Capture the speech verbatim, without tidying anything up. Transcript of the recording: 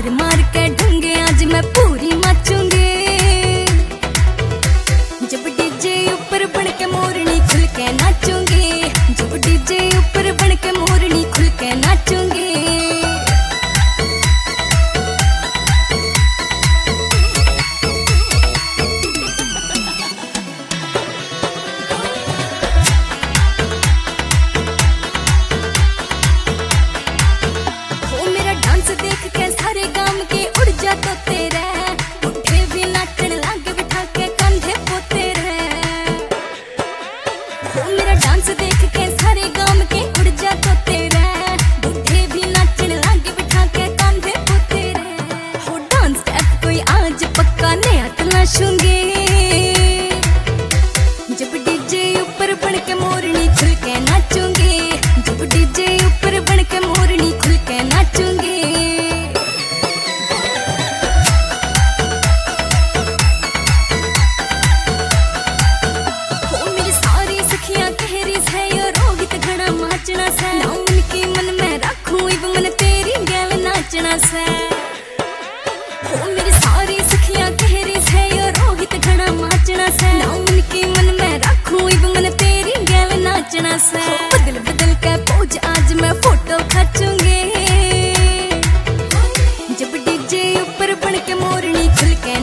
मार मार के ढूंगे आज मैं पूरी मचूंगी। जब डीजे ऊपर बन के मोरनी खुल के नाचूंगी, जब डीजे ऊपर बन के मोरनी खुल के नाचूंगी। देख के सारे गांव के उड़ जा तो तेरे उठे भी नाचन लागे बिठा के कंधे पोते रे। हो मेरा डांस देख के सारे गांव के उड़ जा तो तेरे उठे भी नाचन लागे बिठा के कंधे पोते रे। हो डांस स्टेप कोई आज पक्का नया तलाशूंगी। जब डीजे ऊपर बन के मोरनी खुल के नाचूंगी, जब डीजे ऊपर बन के मोरनी खुल के नाचूंगी। नाचना से ना उनकी मन में रखूं इब मन तेरी गैल नाचना से। हो मेरी सारी सखियां कह रही से यो रोहित घना नाचना से, ना उनकी मन में रखूं इब मन तेरी गैल नाचना से। बदल बदल के पोज आज मैं फोटो खींचूंगी। जब डीजे ऊपर बन के मोरनी खुल के